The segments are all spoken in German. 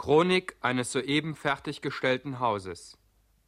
Chronik eines soeben fertiggestellten Hauses.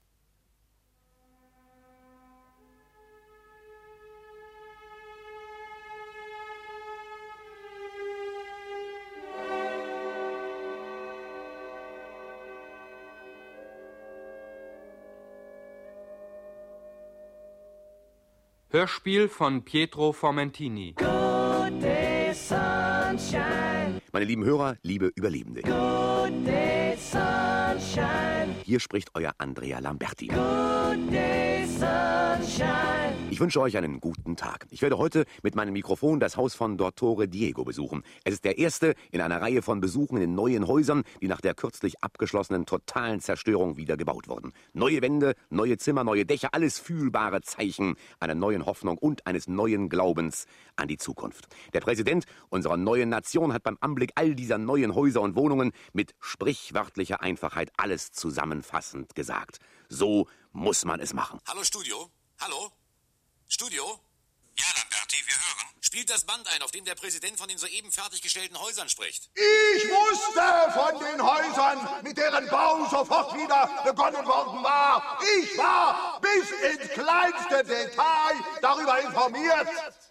Hörspiel von Pietro Formentini. Good day, sunshine. Meine lieben Hörer, liebe Überlebende. Good day, sunshine. Hier spricht euer Andrea Lamberti. Good day, sunshine. Ich wünsche euch einen guten Tag. Ich werde heute mit meinem Mikrofon das Haus von Dottore Diego besuchen. Es ist der erste in einer Reihe von Besuchen in neuen Häusern, die nach der kürzlich abgeschlossenen totalen Zerstörung wieder gebaut wurden. Neue Wände, neue Zimmer, neue Dächer, alles fühlbare Zeichen einer neuen Hoffnung und eines neuen Glaubens an die Zukunft. Der Präsident unserer neuen Nation hat beim Anblick all dieser neuen Häuser und Wohnungen mit sprichwörtlicher Einfachheit alles zusammenfassend gesagt. So muss man es machen. Hallo Studio? Hallo? Studio? Ja, Lamberti, wir hören. Spielt das Band ein, auf dem der Präsident von den soeben fertiggestellten Häusern spricht. Ich wusste von den Häusern, mit deren Bau sofort wieder begonnen worden war. Ich war bis ins kleinste Detail darüber informiert.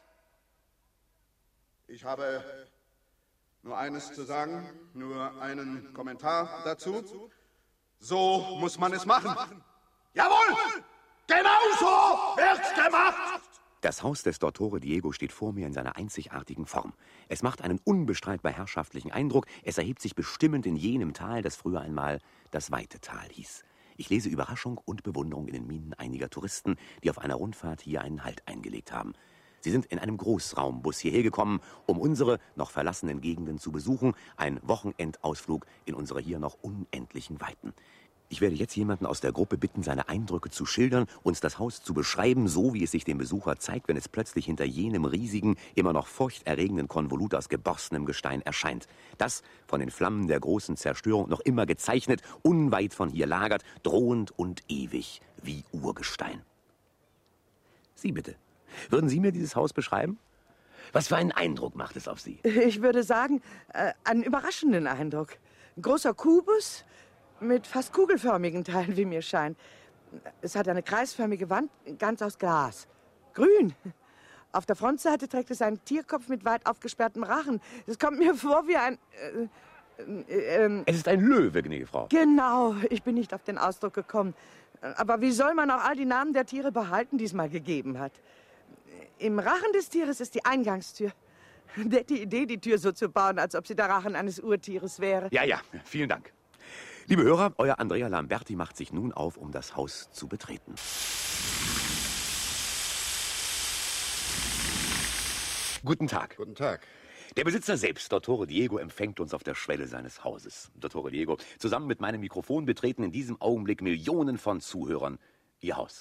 Ich habe nur eines zu sagen, nur einen Kommentar dazu. So muss man es machen. Jawohl! Genauso wird's gemacht! Das Haus des Dottore Diego steht vor mir in seiner einzigartigen Form. Es macht einen unbestreitbar herrschaftlichen Eindruck. Es erhebt sich bestimmend in jenem Tal, das früher einmal das Weite Tal hieß. Ich lese Überraschung und Bewunderung in den Mienen einiger Touristen, die auf einer Rundfahrt hier einen Halt eingelegt haben. Sie sind in einem Großraumbus hierher gekommen, um unsere noch verlassenen Gegenden zu besuchen, ein Wochenendausflug in unsere hier noch unendlichen Weiten. Ich werde jetzt jemanden aus der Gruppe bitten, seine Eindrücke zu schildern, uns das Haus zu beschreiben, so wie es sich dem Besucher zeigt, wenn es plötzlich hinter jenem riesigen, immer noch furchterregenden Konvolut aus geborstenem Gestein erscheint. Das, von den Flammen der großen Zerstörung noch immer gezeichnet, unweit von hier lagert, drohend und ewig, wie Urgestein. Sie bitte, würden Sie mir dieses Haus beschreiben? Was für einen Eindruck macht es auf Sie? Ich würde sagen, einen überraschenden Eindruck. Ein großer Kubus mit fast kugelförmigen Teilen, wie mir scheint. Es hat eine kreisförmige Wand, ganz aus Glas. Grün. Auf der Frontseite trägt es einen Tierkopf mit weit aufgesperrtem Rachen. Es kommt mir vor wie ein... Es ist ein Löwe, gnädige Frau. Genau, ich bin nicht auf den Ausdruck gekommen. Aber wie soll man auch all die Namen der Tiere behalten, die es mal gegeben hat? Im Rachen des Tieres ist die Eingangstür. Nette Idee, die Tür so zu bauen, als ob sie der Rachen eines Urtieres wäre. Ja, vielen Dank. Liebe Hörer, euer Andrea Lamberti macht sich nun auf, um das Haus zu betreten. Guten Tag. Guten Tag. Der Besitzer selbst, Dottore Diego, empfängt uns auf der Schwelle seines Hauses. Dottore Diego, zusammen mit meinem Mikrofon betreten in diesem Augenblick Millionen von Zuhörern Ihr Haus.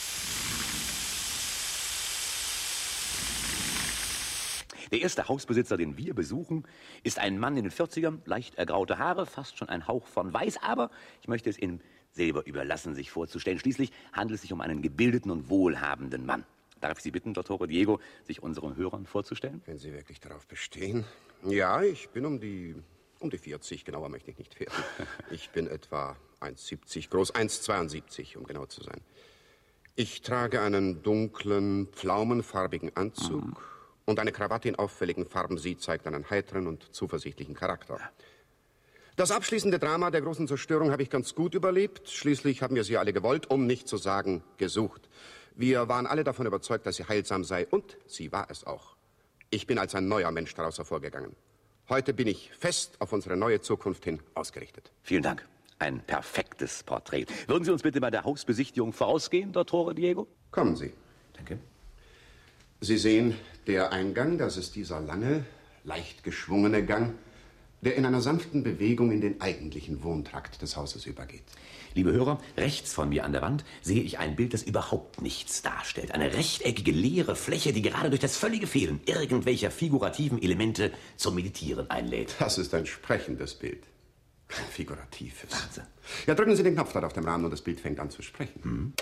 Der erste Hausbesitzer, den wir besuchen, ist ein Mann in den 40ern, leicht ergraute Haare, fast schon ein Hauch von Weiß, aber ich möchte es ihm selber überlassen, sich vorzustellen. Schließlich handelt es sich um einen gebildeten und wohlhabenden Mann. Darf ich Sie bitten, Dottore Diego, sich unseren Hörern vorzustellen? Wenn Sie wirklich darauf bestehen. Ja, ich bin um die 40, genauer möchte ich nicht werden. Ich bin etwa 1,70 groß, 1,72, um genau zu sein. Ich trage einen dunklen, pflaumenfarbigen Anzug und eine Krawatte in auffälligen Farben. Sie zeigt einen heiteren und zuversichtlichen Charakter. Das abschließende Drama der großen Zerstörung habe ich ganz gut überlebt. Schließlich haben wir sie alle gewollt, um nicht zu sagen gesucht. Wir waren alle davon überzeugt, dass sie heilsam sei, und sie war es auch. Ich bin als ein neuer Mensch daraus hervorgegangen. Heute bin ich fest auf unsere neue Zukunft hin ausgerichtet. Vielen Dank. Ein perfektes Porträt. Würden Sie uns bitte bei der Hausbesichtigung vorausgehen, Dottore Diego? Kommen Sie. Danke. Sie sehen, der Eingang, das ist dieser lange, leicht geschwungene Gang, der in einer sanften Bewegung in den eigentlichen Wohntrakt des Hauses übergeht. Liebe Hörer, rechts von mir an der Wand sehe ich ein Bild, das überhaupt nichts darstellt. Eine rechteckige, leere Fläche, die gerade durch das völlige Fehlen irgendwelcher figurativen Elemente zum Meditieren einlädt. Das ist ein sprechendes Bild. Ein figuratives. Wahnsinn. Ja, drücken Sie den Knopf dort auf dem Rahmen und das Bild fängt an zu sprechen.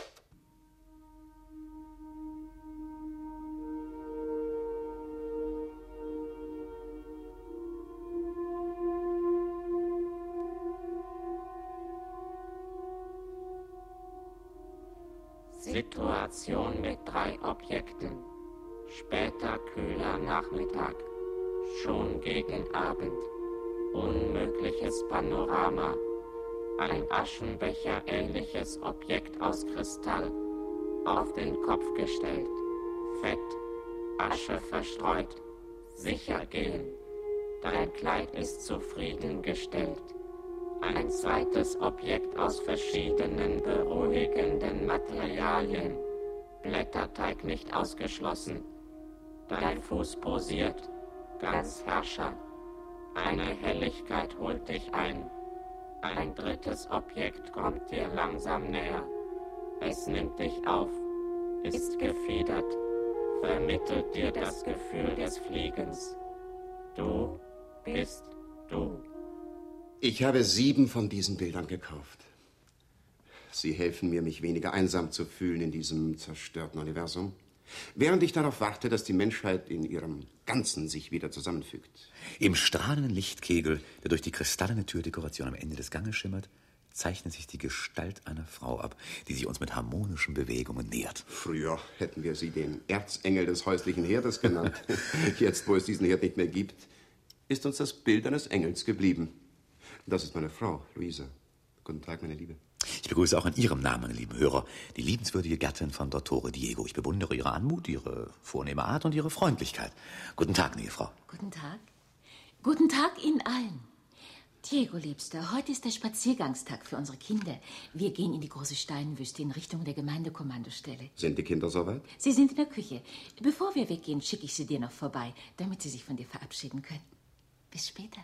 Situation mit 3 Objekten. Später kühler Nachmittag. Schon gegen Abend. Unmögliches Panorama. Ein Aschenbecher-ähnliches Objekt aus Kristall. Auf den Kopf gestellt. Fett. Asche verstreut. Sicher gehen. Dein Kleid ist zufriedengestellt. Ein zweites Objekt aus verschiedenen beruhigenden Materialien. Blätterteig nicht ausgeschlossen. Dein Fuß posiert. Ganz Herrscher. Eine Helligkeit holt dich ein. Ein drittes Objekt kommt dir langsam näher. Es nimmt dich auf, ist gefiedert, vermittelt dir das Gefühl des Fliegens. Du bist du. Ich habe 7 von diesen Bildern gekauft. Sie helfen mir, mich weniger einsam zu fühlen in diesem zerstörten Universum. Während ich darauf warte, dass die Menschheit in ihrem Ganzen sich wieder zusammenfügt. Im strahlenden Lichtkegel, der durch die kristallene Türdekoration am Ende des Ganges schimmert, zeichnet sich die Gestalt einer Frau ab, die sich uns mit harmonischen Bewegungen nähert. Früher hätten wir sie den Erzengel des häuslichen Herdes genannt. Jetzt, wo es diesen Herd nicht mehr gibt, ist uns das Bild eines Engels geblieben. Das ist meine Frau, Luisa. Guten Tag, meine Liebe. Ich begrüße auch in Ihrem Namen, meine lieben Hörer, die liebenswürdige Gattin von Dottore Diego. Ich bewundere Ihre Anmut, Ihre vornehme Art und Ihre Freundlichkeit. Guten Tag, Ehefrau. Guten Tag. Guten Tag Ihnen allen. Diego, Liebster, heute ist der Spaziergangstag für unsere Kinder. Wir gehen in die große Steinwüste in Richtung der Gemeindekommandostelle. Sind die Kinder soweit? Sie sind in der Küche. Bevor wir weggehen, schicke ich sie dir noch vorbei, damit sie sich von dir verabschieden können. Bis später.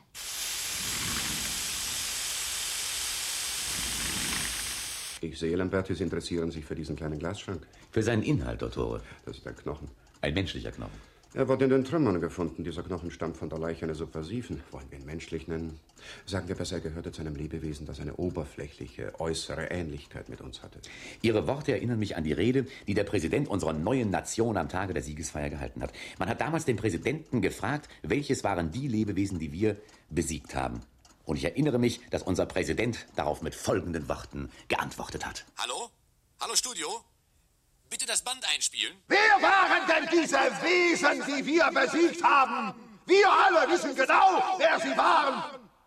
Ich sehe, Lamberti, Sie interessieren sich für diesen kleinen Glasschrank. Für seinen Inhalt, Dottore. Das ist ein Knochen. Ein menschlicher Knochen. Er wurde in den Trümmern gefunden. Dieser Knochen stammt von der Leiche eines Subversiven. Wollen wir ihn menschlich nennen? Sagen wir besser, er gehörte zu einem Lebewesen, das eine oberflächliche, äußere Ähnlichkeit mit uns hatte. Ihre Worte erinnern mich an die Rede, die der Präsident unserer neuen Nation am Tage der Siegesfeier gehalten hat. Man hat damals den Präsidenten gefragt, welches waren die Lebewesen, die wir besiegt haben. Und ich erinnere mich, dass unser Präsident darauf mit folgenden Worten geantwortet hat. Hallo? Hallo, Studio? Bitte das Band einspielen. Wer waren denn diese Wesen, die wir besiegt haben? Wir alle wissen genau, wer sie waren.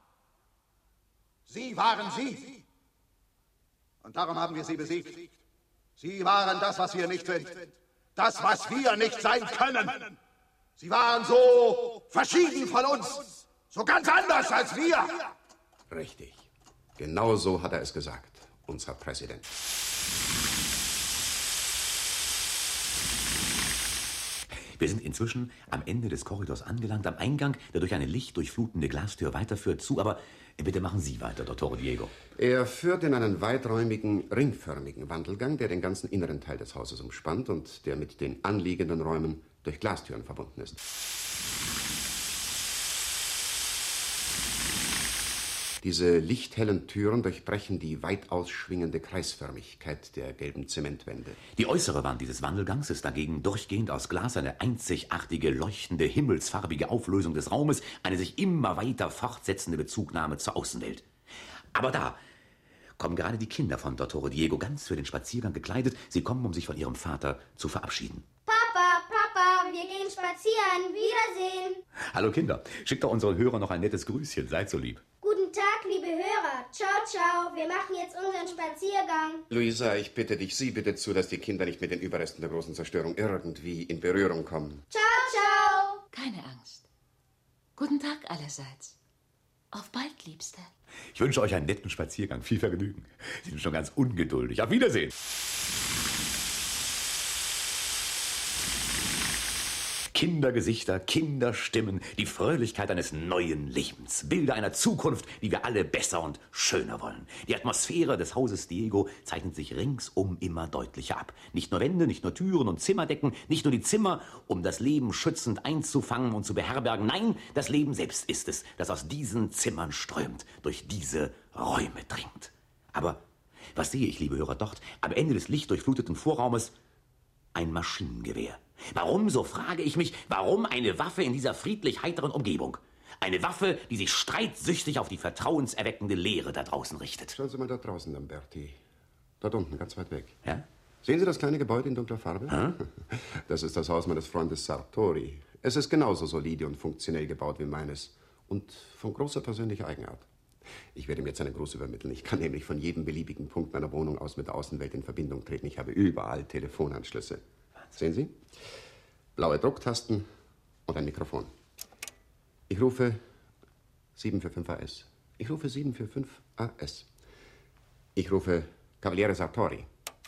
Sie waren sie. Und darum haben wir sie besiegt. Sie waren das, was wir nicht sind. Das, was wir nicht sein können. Sie waren so verschieden von uns. So ganz anders als wir. Richtig. Genau so hat er es gesagt, unser Präsident. Wir sind inzwischen am Ende des Korridors angelangt, am Eingang, der durch eine lichtdurchflutende Glastür weiterführt, zu. Aber bitte machen Sie weiter, Dottore Diego. Er führt in einen weiträumigen, ringförmigen Wandelgang, der den ganzen inneren Teil des Hauses umspannt und der mit den anliegenden Räumen durch Glastüren verbunden ist. Diese lichthellen Türen durchbrechen die weit ausschwingende Kreisförmigkeit der gelben Zementwände. Die äußere Wand dieses Wandelgangs ist dagegen durchgehend aus Glas, eine einzigartige, leuchtende, himmelsfarbige Auflösung des Raumes, eine sich immer weiter fortsetzende Bezugnahme zur Außenwelt. Aber da kommen gerade die Kinder von Dottore Diego ganz für den Spaziergang gekleidet. Sie kommen, um sich von ihrem Vater zu verabschieden. Papa, wir gehen spazieren. Wiedersehen. Hallo Kinder, schickt doch unseren Hörern noch ein nettes Grüßchen, seid so lieb. Guten Tag, liebe Hörer. Ciao, ciao. Wir machen jetzt unseren Spaziergang. Luisa, ich bitte dich, sieh bitte zu, dass die Kinder nicht mit den Überresten der großen Zerstörung irgendwie in Berührung kommen. Ciao, ciao. Keine Angst. Guten Tag allerseits. Auf bald, Liebster. Ich wünsche euch einen netten Spaziergang, viel Vergnügen. Sie sind schon ganz ungeduldig. Auf Wiedersehen. Kindergesichter, Kinderstimmen, die Fröhlichkeit eines neuen Lebens, Bilder einer Zukunft, die wir alle besser und schöner wollen. Die Atmosphäre des Hauses Diego zeichnet sich ringsum immer deutlicher ab. Nicht nur Wände, nicht nur Türen und Zimmerdecken, nicht nur die Zimmer, um das Leben schützend einzufangen und zu beherbergen. Nein, das Leben selbst ist es, das aus diesen Zimmern strömt, durch diese Räume dringt. Aber was sehe ich, liebe Hörer, dort am Ende des lichtdurchfluteten Vorraumes? Ein Maschinengewehr. Warum, so frage ich mich, warum eine Waffe in dieser friedlich heiteren Umgebung? Eine Waffe, die sich streitsüchtig auf die vertrauenserweckende Leere da draußen richtet. Schauen Sie mal da draußen, Lamberti. Dort unten, ganz weit weg. Ja? Sehen Sie das kleine Gebäude in dunkler Farbe? Hm? Das ist das Haus meines Freundes Sartori. Es ist genauso solide und funktionell gebaut wie meines. Und von großer persönlicher Eigenart. Ich werde ihm jetzt einen Gruß übermitteln. Ich kann nämlich von jedem beliebigen Punkt meiner Wohnung aus mit der Außenwelt in Verbindung treten. Ich habe überall Telefonanschlüsse. Sehen Sie? Blaue Drucktasten und ein Mikrofon. Ich rufe 745 AS. Ich rufe 745 AS. Ich rufe Cavaliere Sartori.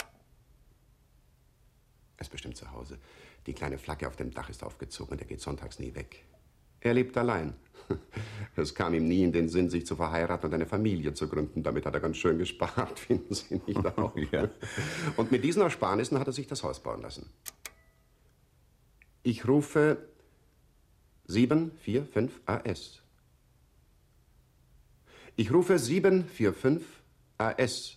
Er ist bestimmt zu Hause. Die kleine Flagge auf dem Dach ist aufgezogen und er geht sonntags nie weg. Er lebt allein. Es kam ihm nie in den Sinn, sich zu verheiraten und eine Familie zu gründen. Damit hat er ganz schön gespart, finden Sie nicht auch? Ja. Und mit diesen Ersparnissen hat er sich das Haus bauen lassen. Ich rufe 745 AS. Ich rufe 745 AS.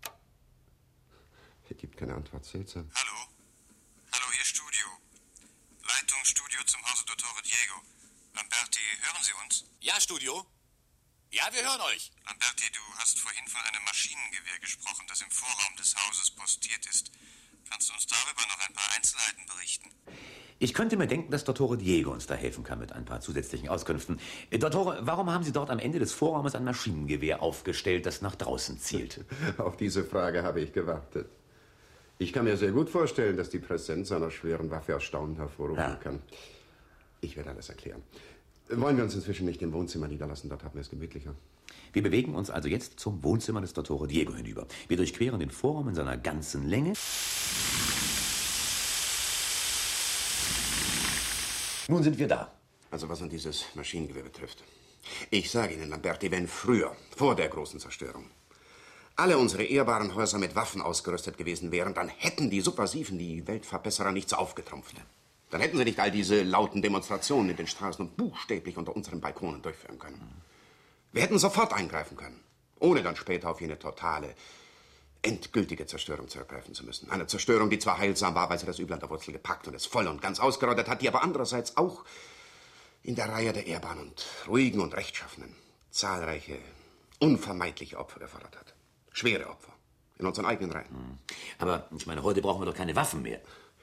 Er gibt keine Antwort, seltsam. Hallo? Hallo, hier Studio. Leitung Studio zum Hause Dottore Diego. Lamberti, hören Sie uns? Ja, Studio. Ja, wir hören euch. Lamberti, du hast vorhin von einem Maschinengewehr gesprochen, das im Vorraum des Hauses postiert ist. Kannst du uns darüber noch ein paar Einzelheiten berichten? Ich könnte mir denken, dass Dottore Diego uns da helfen kann mit ein paar zusätzlichen Auskünften. Dottore, warum haben Sie dort am Ende des Vorraumes ein Maschinengewehr aufgestellt, das nach draußen zielt? Auf diese Frage habe ich gewartet. Ich kann mir sehr gut vorstellen, dass die Präsenz einer schweren Waffe Erstaunen hervorrufen kann. Ich werde alles erklären. Wollen wir uns inzwischen nicht im Wohnzimmer niederlassen? Dort haben wir es gemütlicher. Wir bewegen uns also jetzt zum Wohnzimmer des Dottore Diego hinüber. Wir durchqueren den Vorraum in seiner ganzen Länge. Nun sind wir da. Also was an dieses Maschinengewehr betrifft. Ich sage Ihnen, Lamberti, wenn früher, vor der großen Zerstörung, alle unsere ehrbaren Häuser mit Waffen ausgerüstet gewesen wären, dann hätten die Subversiven, die Weltverbesserer, nichts aufgetrumpft. Dann hätten sie nicht all diese lauten Demonstrationen in den Straßen und buchstäblich unter unseren Balkonen durchführen können. Wir hätten sofort eingreifen können, ohne dann später auf jene totale, endgültige Zerstörung zurückgreifen zu müssen. Eine Zerstörung, die zwar heilsam war, weil sie das Übel an der Wurzel gepackt und es voll und ganz ausgerottet hat, die aber andererseits auch in der Reihe der ehrbaren und ruhigen und rechtschaffenen zahlreiche, unvermeidliche Opfer gefordert hat. Schwere Opfer. In unseren eigenen Reihen. Aber ich meine, heute brauchen wir doch keine Waffen mehr.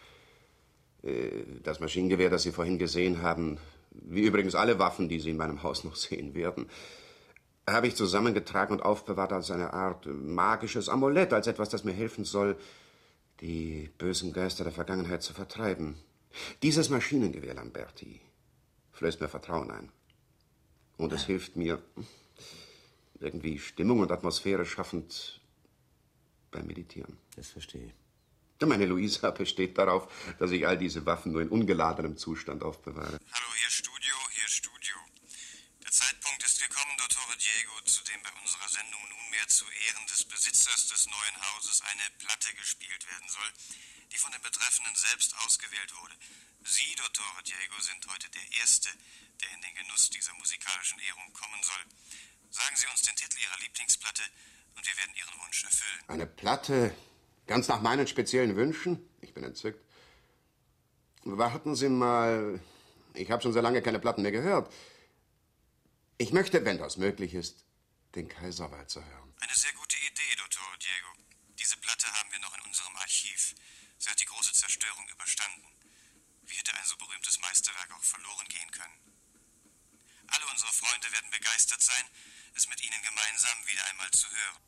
Das Maschinengewehr, das Sie vorhin gesehen haben, wie übrigens alle Waffen, die Sie in meinem Haus noch sehen werden, habe ich zusammengetragen und aufbewahrt als eine Art magisches Amulett, als etwas, das mir helfen soll, die bösen Geister der Vergangenheit zu vertreiben. Dieses Maschinengewehr, Lamberti, flößt mir Vertrauen ein. Und es hilft mir, irgendwie Stimmung und Atmosphäre schaffend beim Meditieren. Das verstehe ich. Meine Luisa besteht darauf, dass ich all diese Waffen nur in ungeladenem Zustand aufbewahre. Hallo, hier Studio, hier Studio. Der Zeitpunkt ist gekommen, Dottore Diego, zu dem bei unserer Sendung nunmehr zu Ehren des Besitzers des neuen Hauses eine Platte gespielt werden soll, die von den Betreffenden selbst ausgewählt wurde. Sie, Dottore Diego, sind heute der Erste, der in den Genuss dieser musikalischen Ehrung kommen soll. Sagen Sie uns den Titel Ihrer Lieblingsplatte und wir werden Ihren Wunsch erfüllen. Eine Platte, ganz nach meinen speziellen Wünschen? Ich bin entzückt. Warten Sie mal, ich habe schon sehr lange keine Platten mehr gehört. Ich möchte, wenn das möglich ist, den Kaiserwalzer hören. Eine sehr gute Idee, Dottore Diego. Diese Platte haben wir noch in unserem Archiv. Sie hat die große Zerstörung überstanden. Wie hätte ein so berühmtes Meisterwerk auch verloren gehen können? Alle unsere Freunde werden begeistert sein, es mit Ihnen gemeinsam wieder einmal zu hören.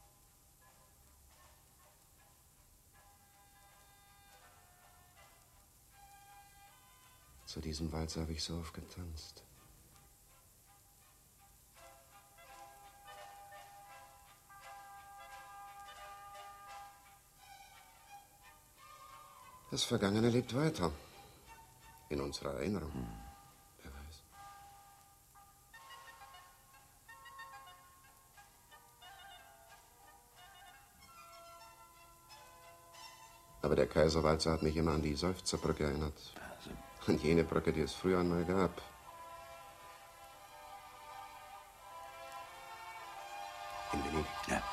Zu diesem Walzer habe ich so oft getanzt. Das Vergangene lebt weiter. In unserer Erinnerung. Wer weiß. Aber der Kaiserwalzer hat mich immer an die Seufzerbrücke erinnert. An jene Brücke, die es früher einmal gab. In Venedig. Ja.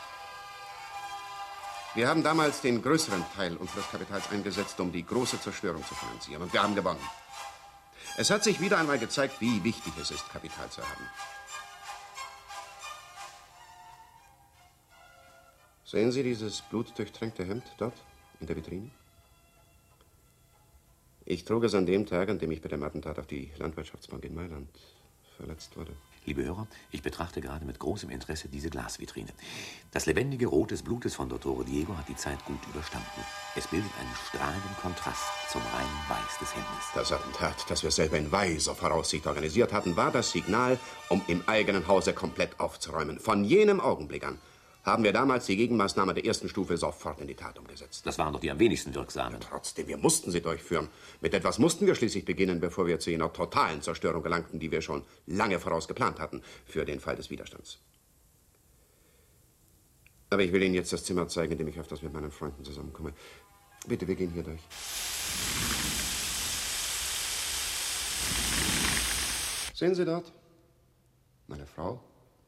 Wir haben damals den größeren Teil unseres Kapitals eingesetzt, um die große Zerstörung zu finanzieren. Und wir haben gewonnen. Es hat sich wieder einmal gezeigt, wie wichtig es ist, Kapital zu haben. Sehen Sie dieses blutdurchtränkte Hemd dort? In der Vitrine? Ich trug es an dem Tag, an dem ich bei dem Attentat auf die Landwirtschaftsbank in Mailand verletzt wurde. Liebe Hörer, ich betrachte gerade mit großem Interesse diese Glasvitrine. Das lebendige Rot des Blutes von Dottore Diego hat die Zeit gut überstanden. Es bildet einen strahlenden Kontrast zum reinen Weiß des Hemdes. Das Attentat, das wir selber in weiser Voraussicht organisiert hatten, war das Signal, um im eigenen Hause komplett aufzuräumen. Von jenem Augenblick an haben wir damals die Gegenmaßnahme der ersten Stufe sofort in die Tat umgesetzt. Das waren doch die am wenigsten wirksamen. Ja, trotzdem, wir mussten sie durchführen. Mit etwas mussten wir schließlich beginnen, bevor wir zu jener totalen Zerstörung gelangten, die wir schon lange voraus geplant hatten, für den Fall des Widerstands. Aber ich will Ihnen jetzt das Zimmer zeigen, in dem ich öfters mit meinen Freunden zusammenkomme. Bitte, wir gehen hier durch. Sehen Sie dort? Meine Frau.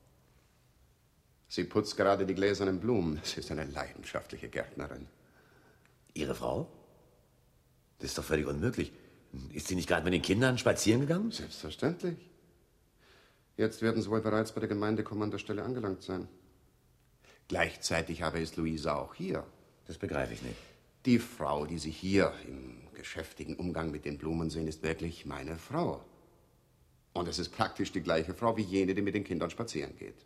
Sie putzt gerade die gläsernen Blumen. Sie ist eine leidenschaftliche Gärtnerin. Ihre Frau? Das ist doch völlig unmöglich. Ist sie nicht gerade mit den Kindern spazieren gegangen? Selbstverständlich. Jetzt werden sie wohl bereits bei der Gemeindekommandostelle angelangt sein. Gleichzeitig aber ist Luisa auch hier. Das begreife ich nicht. Die Frau, die Sie hier im geschäftigen Umgang mit den Blumen sehen, ist wirklich meine Frau. Und es ist praktisch die gleiche Frau wie jene, die mit den Kindern spazieren geht.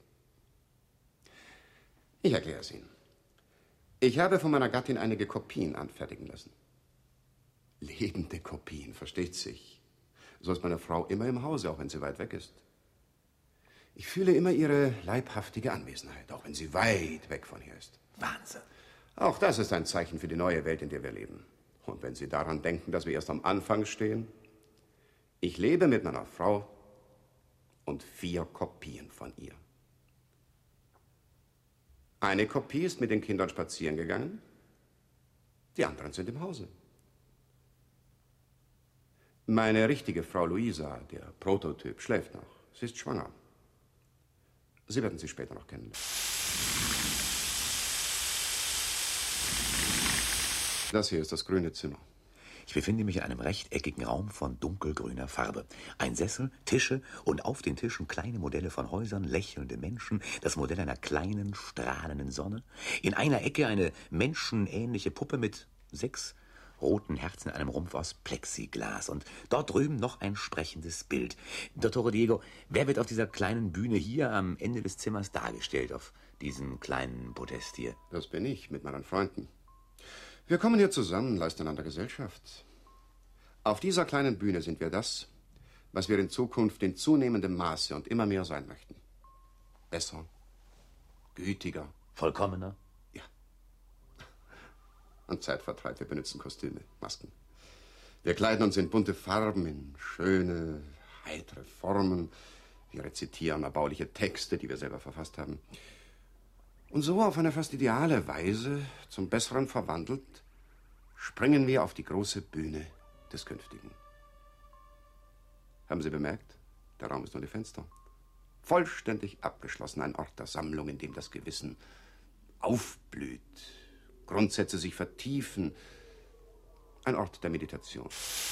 Ich erkläre es Ihnen. Ich habe von meiner Gattin einige Kopien anfertigen lassen. Lebende Kopien, versteht sich. So ist meine Frau immer im Hause, auch wenn sie weit weg ist. Ich fühle immer ihre leibhaftige Anwesenheit, auch wenn sie weit weg von hier ist. Wahnsinn. Auch das ist ein Zeichen für die neue Welt, in der wir leben. Und wenn Sie daran denken, dass wir erst am Anfang stehen, ich lebe mit meiner Frau und 4 Kopien von ihr. Eine Kopie ist mit den Kindern spazieren gegangen, die anderen sind im Hause. Meine richtige Frau Luisa, der Prototyp, schläft noch. Sie ist schwanger. Sie werden sie später noch kennenlernen. Das hier ist das grüne Zimmer. Ich befinde mich in einem rechteckigen Raum von dunkelgrüner Farbe. Ein Sessel, Tische und auf den Tischen kleine Modelle von Häusern, lächelnde Menschen, das Modell einer kleinen, strahlenden Sonne. In einer Ecke eine menschenähnliche Puppe mit 6 roten Herzen in einem Rumpf aus Plexiglas. Und dort drüben noch ein sprechendes Bild. Dottore Diego, wer wird auf dieser kleinen Bühne hier am Ende des Zimmers dargestellt, auf diesem kleinen Podest hier? Das bin ich, mit meinen Freunden. Wir kommen hier zusammen, leisten einander Gesellschaft. Auf dieser kleinen Bühne sind wir das, was wir in Zukunft in zunehmendem Maße und immer mehr sein möchten. Besser, gütiger, vollkommener. Ja. Und Zeitvertreib, wir benutzen Kostüme, Masken. Wir kleiden uns in bunte Farben, in schöne, heitere Formen. Wir rezitieren erbauliche Texte, die wir selber verfasst haben. Und so auf eine fast ideale Weise, zum Besseren verwandelt, springen wir auf die große Bühne des Künftigen. Haben Sie bemerkt? Der Raum ist ohne Fenster. Vollständig abgeschlossen, ein Ort der Sammlung, in dem das Gewissen aufblüht, Grundsätze sich vertiefen, ein Ort der Meditation.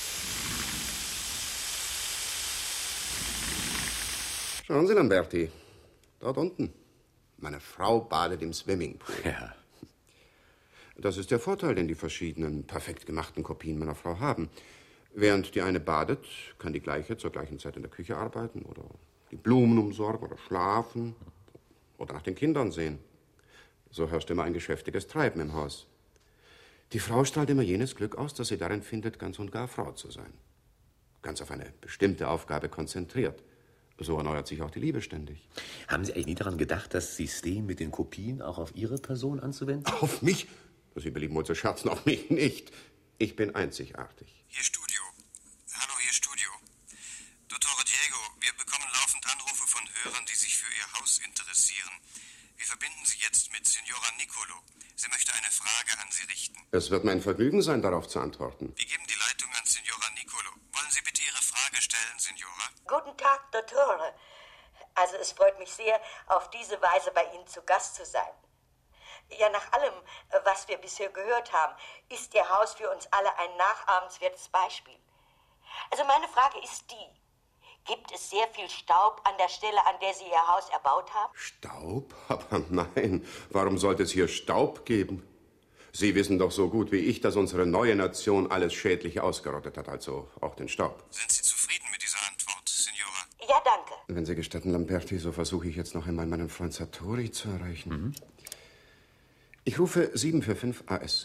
Schauen Sie, Lamberti, dort unten. Meine Frau badet im Swimmingpool. Ja. Das ist der Vorteil, den die verschiedenen perfekt gemachten Kopien meiner Frau haben. Während die eine badet, kann die gleiche zur gleichen Zeit in der Küche arbeiten oder die Blumen umsorgen oder schlafen oder nach den Kindern sehen. So herrscht immer ein geschäftiges Treiben im Haus. Die Frau strahlt immer jenes Glück aus, das sie darin findet, ganz und gar Frau zu sein. Ganz auf eine bestimmte Aufgabe konzentriert. So erneuert sich auch die Liebe ständig. Haben Sie eigentlich nie daran gedacht, das System mit den Kopien auch auf Ihre Person anzuwenden? Auf mich? Sie belieben wohl zu scherzen, auf mich nicht. Ich bin einzigartig. Hier Studio. Hallo, hier Studio. Dottore Diego, wir bekommen laufend Anrufe von Hörern, die sich für Ihr Haus interessieren. Wir verbinden Sie jetzt mit Signora Nicolo. Sie möchte eine Frage an Sie richten. Es wird mein Vergnügen sein, darauf zu antworten. Wir geben die Leitung an Signora Nicolo. Wollen Sie bitte Ihre Frage stellen, Signora? Guten Tag, Dottore. Also es freut mich sehr, auf diese Weise bei Ihnen zu Gast zu sein. Ja, nach allem, was wir bisher gehört haben, ist Ihr Haus für uns alle ein nachahmenswertes Beispiel. Also meine Frage ist die: Gibt es sehr viel Staub an der Stelle, an der Sie Ihr Haus erbaut haben? Staub? Aber nein, warum sollte es hier Staub geben? Sie wissen doch so gut wie ich, dass unsere neue Nation alles Schädliche ausgerottet hat, also auch den Staub. Sind Sie zufrieden mit dieser Antwort, Signora? Ja, danke. Wenn Sie gestatten, Lamberti, so versuche ich jetzt noch einmal meinen Freund Sartori zu erreichen. Ich rufe 745 AS.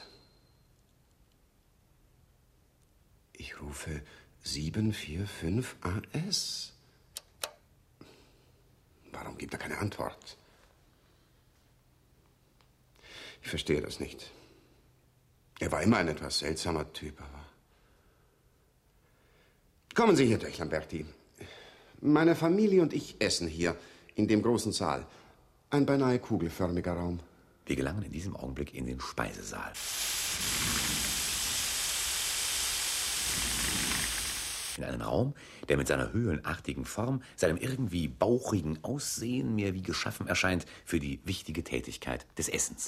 Ich rufe 745 AS. Warum gibt er keine Antwort? Ich verstehe das nicht. Er war immer ein etwas seltsamer Typ, aber... Kommen Sie hier durch, Lamberti. Meine Familie und ich essen hier, in dem großen Saal. Ein beinahe kugelförmiger Raum. Wir gelangen in diesem Augenblick in den Speisesaal. In einen Raum, der mit seiner höhlenartigen Form, seinem irgendwie bauchigen Aussehen mir wie geschaffen erscheint für die wichtige Tätigkeit des Essens.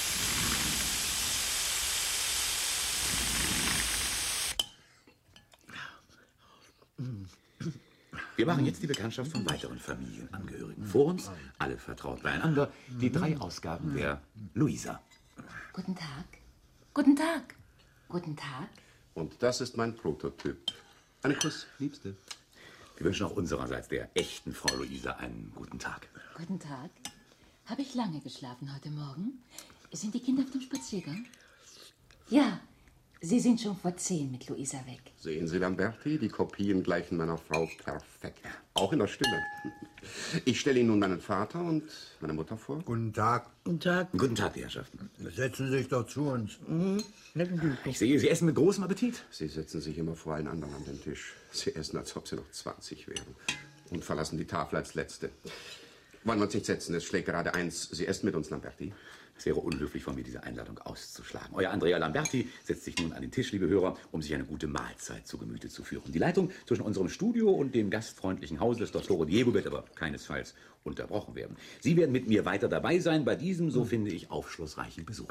Wir machen jetzt die Bekanntschaft von weiteren Familienangehörigen. Vor uns, alle vertraut beieinander, die 3 Ausgaben der Luisa. Guten Tag. Guten Tag. Guten Tag. Und das ist mein Prototyp. Einen Kuss, Liebste. Wir wünschen auch unsererseits der echten Frau Luisa einen guten Tag. Guten Tag. Habe ich lange geschlafen heute Morgen? Sind die Kinder auf dem Spaziergang? Ja, sie sind schon vor 10 mit Luisa weg. Sehen Sie, Lamberti, die Kopien gleichen meiner Frau perfekt. Auch in der Stimme. Ich stelle Ihnen nun meinen Vater und meine Mutter vor. Guten Tag. Guten Tag. Guten Tag, die Herrschaften. Setzen Sie sich doch zu uns. Ich sehe, Sie essen mit großem Appetit. Sie setzen sich immer vor allen anderen an den Tisch. Sie essen, als ob Sie noch 20 wären. Und verlassen die Tafel als Letzte. Wollen wir uns nicht setzen? Es schlägt gerade 1. Sie essen mit uns, Lamberti. Es wäre unhöflich von mir, diese Einladung auszuschlagen. Euer Andrea Lamberti setzt sich nun an den Tisch, liebe Hörer, um sich eine gute Mahlzeit zu Gemüte zu führen. Die Leitung zwischen unserem Studio und dem gastfreundlichen Haus des Dottore Diego wird aber keinesfalls unterbrochen werden. Sie werden mit mir weiter dabei sein bei diesem, so finde ich, aufschlussreichen Besuch.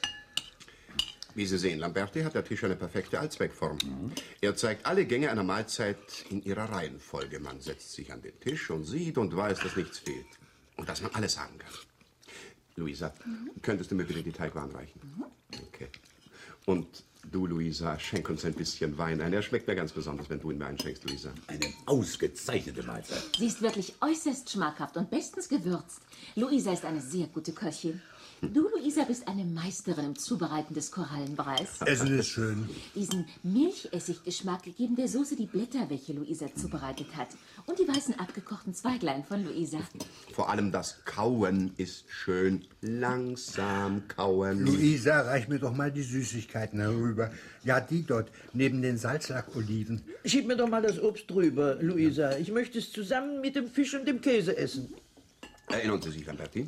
Wie Sie sehen, Lamberti hat der Tisch eine perfekte Allzweckform. Er zeigt alle Gänge einer Mahlzeit in ihrer Reihenfolge. Man setzt sich an den Tisch und sieht und weiß, dass nichts fehlt. Und dass man alles haben kann. Luisa, könntest du mir bitte die Teigwaren reichen? Okay. Und du, Luisa, schenk uns ein bisschen Wein ein. Er schmeckt mir ganz besonders, wenn du ihn mir einschenkst, Luisa. Eine ausgezeichnete Mahlzeit. Sie ist wirklich äußerst schmackhaft und bestens gewürzt. Luisa ist eine sehr gute Köchin. Du, Luisa, bist eine Meisterin im Zubereiten des Korallenbreis. Essen ist schön. Diesen Milchessiggeschmack geben der Soße die Blätter, welche Luisa zubereitet hat. Und die weißen abgekochten Zweiglein von Luisa. Vor allem das Kauen ist schön. Langsam kauen. Luisa, reich mir doch mal die Süßigkeiten herüber. Ja, die dort, neben den Salzlack-Oliven. Schieb mir doch mal das Obst drüber, Luisa. Ich möchte es zusammen mit dem Fisch und dem Käse essen. Erinnern Sie sich, Lamberti?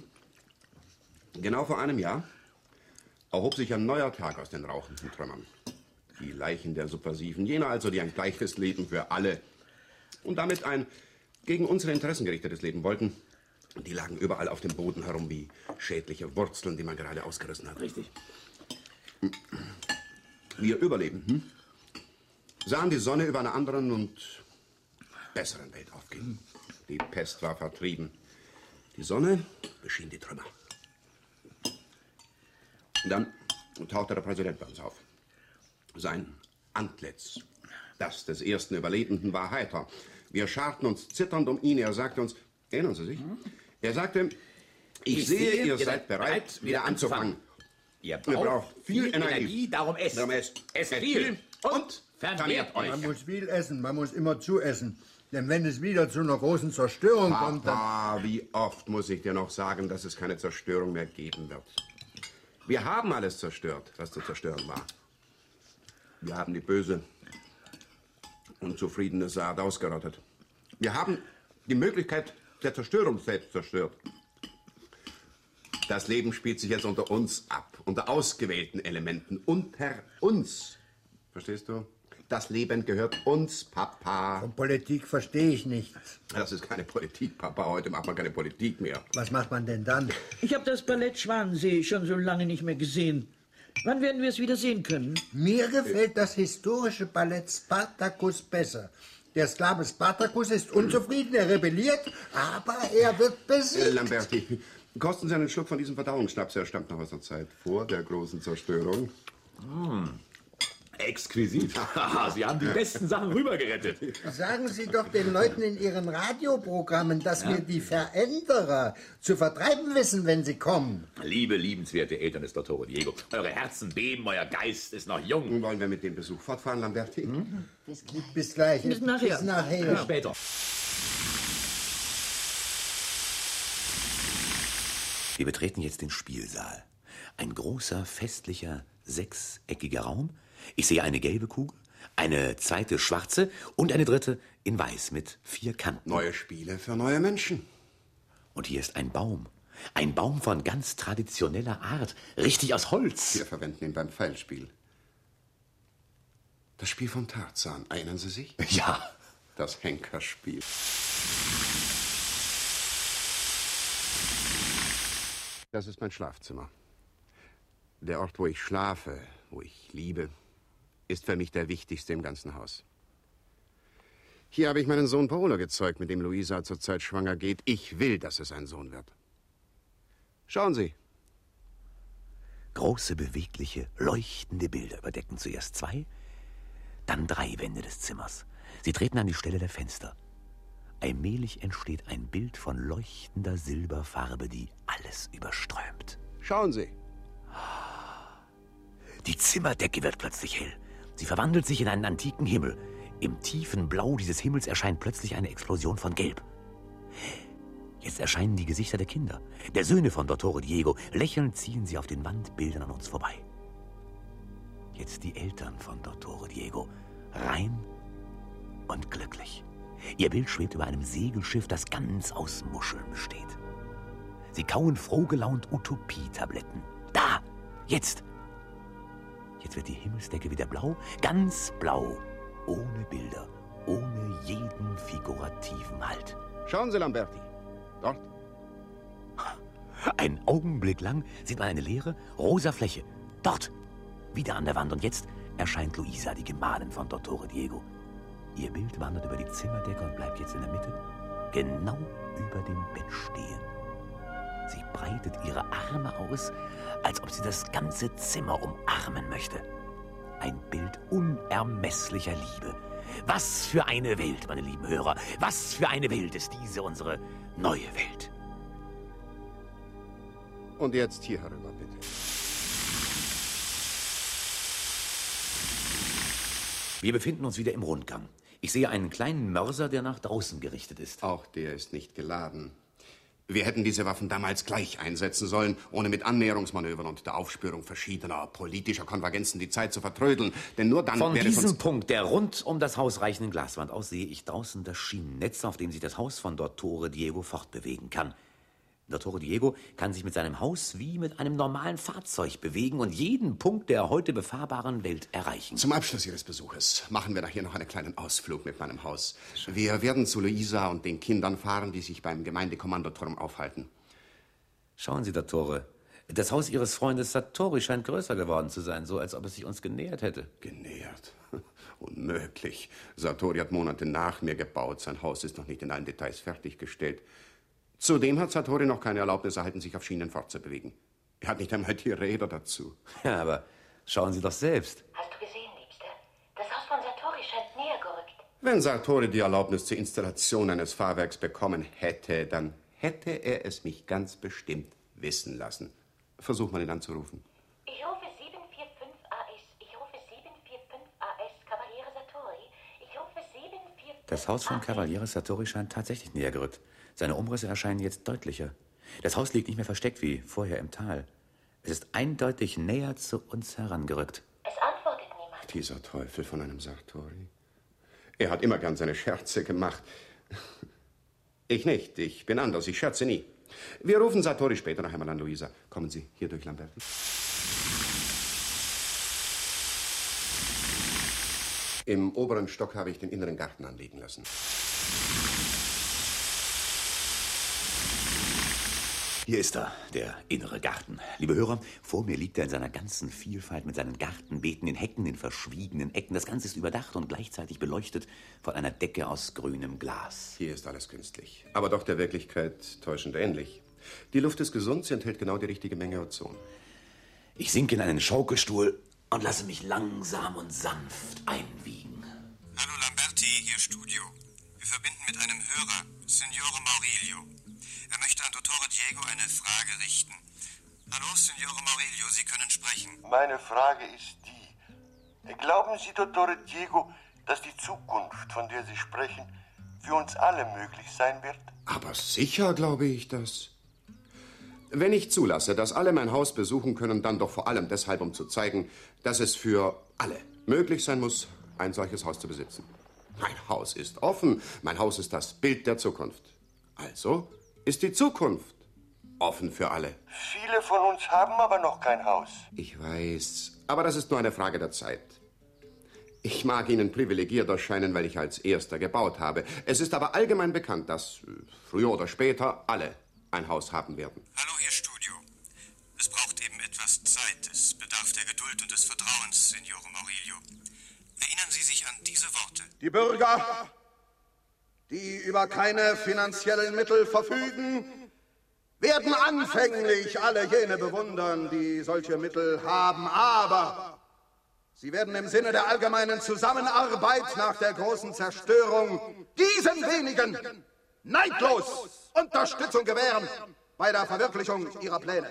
Genau vor einem Jahr erhob sich ein neuer Tag aus den rauchenden Trümmern. Die Leichen der Subversiven, jene also, die ein gleiches Leben für alle und damit ein gegen unsere Interessen gerichtetes Leben wollten, die lagen überall auf dem Boden herum wie schädliche Wurzeln, die man gerade ausgerissen hat. Richtig. Wir überleben, sahen die Sonne über einer anderen und besseren Welt aufgehen. Die Pest war vertrieben. Die Sonne beschien die Trümmer. Dann tauchte der Präsident bei uns auf. Sein Antlitz, das des ersten Überlebenden, war heiter. Wir scharten uns zitternd um ihn. Er sagte uns, erinnern Sie sich? Er sagte, ich sehe, ihr seid bereit, wieder anzufangen. Ihr braucht viel Energie, darum esst. Esst viel und vermehrt euch. Man muss viel essen, man muss immer zuessen. Denn wenn es wieder zu einer großen Zerstörung kommt, dann... Papa, wie oft muss ich dir noch sagen, dass es keine Zerstörung mehr geben wird? Wir haben alles zerstört, was zu zerstören war. Wir haben die böse, unzufriedene Saat ausgerottet. Wir haben die Möglichkeit der Zerstörung selbst zerstört. Das Leben spielt sich jetzt unter uns ab, unter ausgewählten Elementen, unter uns. Verstehst du? Das Leben gehört uns, Papa. Von Politik verstehe ich nichts. Das ist keine Politik, Papa. Heute macht man keine Politik mehr. Was macht man denn dann? Ich habe das Ballett Schwanensee schon so lange nicht mehr gesehen. Wann werden wir es wieder sehen können? Mir gefällt das historische Ballett Spartacus besser. Der Sklave Spartacus ist unzufrieden, er rebelliert, aber er wird besiegt. Lamberti, Kosten Sie einen Schluck von diesem Verdauungsschnaps. Er stammt noch aus der Zeit vor der großen Zerstörung. Exquisit. Sie haben die besten Sachen rübergerettet. Sagen Sie doch den Leuten in Ihren Radioprogrammen, dass wir die Veränderer zu vertreiben wissen, wenn sie kommen. Liebe, liebenswerte Eltern des Dottore Diego, eure Herzen beben, euer Geist ist noch jung. Nun wollen wir mit dem Besuch fortfahren, Lamberti? Bis gleich. Bis nachher. Bis nachher. Bis später. Wir betreten jetzt den Spielsaal. Ein großer, festlicher, sechseckiger Raum. Ich sehe eine gelbe Kugel, eine zweite schwarze und eine dritte in weiß mit 4 Kanten. Neue Spiele für neue Menschen. Und hier ist ein Baum. Ein Baum von ganz traditioneller Art, richtig aus Holz. Wir verwenden ihn beim Pfeilspiel. Das Spiel von Tarzan, erinnern Sie sich? Ja. Das Henkerspiel. Das ist mein Schlafzimmer. Der Ort, wo ich schlafe, wo ich liebe, ist für mich der wichtigste im ganzen Haus. Hier habe ich meinen Sohn Paolo gezeugt, mit dem Luisa zurzeit schwanger geht. Ich will, dass es ein Sohn wird. Schauen Sie. Große, bewegliche, leuchtende Bilder überdecken zuerst 2, dann 3 Wände des Zimmers. Sie treten an die Stelle der Fenster. Allmählich entsteht ein Bild von leuchtender Silberfarbe, die alles überströmt. Schauen Sie. Die Zimmerdecke wird plötzlich hell. Sie verwandelt sich in einen antiken Himmel. Im tiefen Blau dieses Himmels erscheint plötzlich eine Explosion von Gelb. Jetzt erscheinen die Gesichter der Kinder, der Söhne von Dottore Diego. Lächelnd ziehen sie auf den Wandbildern an uns vorbei. Jetzt die Eltern von Dottore Diego, rein und glücklich. Ihr Bild schwebt über einem Segelschiff, das ganz aus Muscheln besteht. Sie kauen frohgelaunt Utopie-Tabletten. Da, jetzt. Jetzt wird die Himmelsdecke wieder blau, ganz blau, ohne Bilder, ohne jeden figurativen Halt. Schauen Sie, Lamberti. Dort. Ein Augenblick lang sieht man eine leere, rosa Fläche. Dort, wieder an der Wand. Und jetzt erscheint Luisa, die Gemahlin von Dottore Diego. Ihr Bild wandert über die Zimmerdecke und bleibt jetzt in der Mitte, genau über dem Bett stehen. Sie breitet ihre Arme aus, als ob sie das ganze Zimmer umarmen möchte. Ein Bild unermesslicher Liebe. Was für eine Welt, meine lieben Hörer. Was für eine Welt ist diese, unsere neue Welt. Und jetzt hier herüber, bitte. Wir befinden uns wieder im Rundgang. Ich sehe einen kleinen Mörser, der nach draußen gerichtet ist. Auch der ist nicht geladen. Wir hätten diese Waffen damals gleich einsetzen sollen, ohne mit Annäherungsmanövern und der Aufspürung verschiedener politischer Konvergenzen die Zeit zu vertrödeln. Denn nur dann Von wäre es diesem uns... Punkt der rund um das Haus reichenden Glaswand aus sehe ich draußen das Schienennetz, auf dem sich das Haus von Dottore Diego fortbewegen kann. Dottore Diego kann sich mit seinem Haus wie mit einem normalen Fahrzeug bewegen und jeden Punkt der heute befahrbaren Welt erreichen. Zum Abschluss Ihres Besuches machen wir nachher noch einen kleinen Ausflug mit meinem Haus. Wir werden zu Luisa und den Kindern fahren, die sich beim Gemeindekommandoturm aufhalten. Schauen Sie, Dottore, das Haus Ihres Freundes Sartori scheint größer geworden zu sein, so als ob es sich uns genähert hätte. Genähert? Unmöglich. Sartori hat Monate nach mir gebaut. Sein Haus ist noch nicht in allen Details fertiggestellt. Zudem hat Sartori noch keine Erlaubnis erhalten, sich auf Schienen fortzubewegen. Er hat nicht einmal die Räder dazu. Ja, aber schauen Sie doch selbst. Hast du gesehen, Liebster? Das Haus von Sartori scheint näher gerückt. Wenn Sartori die Erlaubnis zur Installation eines Fahrwerks bekommen hätte, dann hätte er es mich ganz bestimmt wissen lassen. Versuch mal ihn anzurufen. Ich rufe 745 AS. Ich rufe 745 AS. Cavaliere Sartori. Ich rufe 745 Das Haus von Cavaliere Sartori scheint tatsächlich näher gerückt. Seine Umrisse erscheinen jetzt deutlicher. Das Haus liegt nicht mehr versteckt wie vorher im Tal. Es ist eindeutig näher zu uns herangerückt. Es antwortet niemand. Dieser Teufel von einem Sartori. Er hat immer gern seine Scherze gemacht. Ich nicht. Ich bin anders. Ich scherze nie. Wir rufen Sartori später noch einmal an, Luisa. Kommen Sie hier durch, Lamberti. Im oberen Stock habe ich den inneren Garten anlegen lassen. Hier ist er, der innere Garten. Liebe Hörer, vor mir liegt er in seiner ganzen Vielfalt mit seinen Gartenbeeten, in Hecken, in verschwiegenen Ecken. Das Ganze ist überdacht und gleichzeitig beleuchtet von einer Decke aus grünem Glas. Hier ist alles künstlich, aber doch der Wirklichkeit täuschend ähnlich. Die Luft ist gesund, sie enthält genau die richtige Menge Ozon. Ich sinke in einen Schaukelstuhl und lasse mich langsam und sanft einwiegen. Hallo Lamberti, hier Studio. Wir verbinden mit einem Hörer, Signore Maurilio. Er möchte an Dottore Diego eine Frage richten. Hallo, Signore Maurilio, Sie können sprechen. Meine Frage ist die. Glauben Sie, Dottore Diego, dass die Zukunft, von der Sie sprechen, für uns alle möglich sein wird? Aber sicher glaube ich das. Wenn ich zulasse, dass alle mein Haus besuchen können, dann doch vor allem deshalb, um zu zeigen, dass es für alle möglich sein muss, ein solches Haus zu besitzen. Mein Haus ist offen. Mein Haus ist das Bild der Zukunft. Also ist die Zukunft offen für alle. Viele von uns haben aber noch kein Haus. Ich weiß, aber das ist nur eine Frage der Zeit. Ich mag Ihnen privilegiert erscheinen, weil ich als Erster gebaut habe. Es ist aber allgemein bekannt, dass früher oder später alle ein Haus haben werden. Hallo, hier Studio. Es braucht eben etwas Zeit. Es bedarf der Geduld und des Vertrauens, Signore Maurilio. Erinnern Sie sich an diese Worte. Die Bürger, die über keine finanziellen Mittel verfügen, werden anfänglich alle jene bewundern, die solche Mittel haben, aber sie werden im Sinne der allgemeinen Zusammenarbeit nach der großen Zerstörung diesen wenigen neidlos Unterstützung gewähren bei der Verwirklichung ihrer Pläne.